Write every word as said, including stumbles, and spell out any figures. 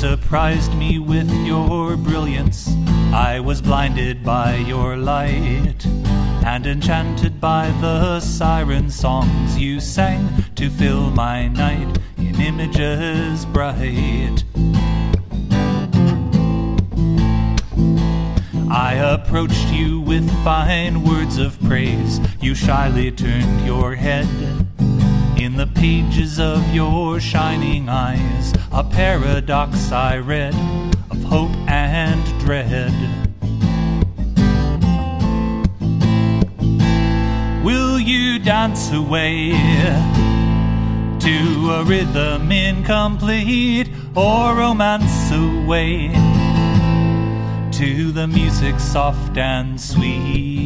surprised me with your brilliance. I was blinded by your light, and enchanted by the siren songs you sang to fill my night in images bright. I approached you with fine words of praise. You shyly turned your head. In the pages of your shining eyes, a paradox I read of hope and dread. Will you dance away to a rhythm incomplete, or romance away to the music soft and sweet?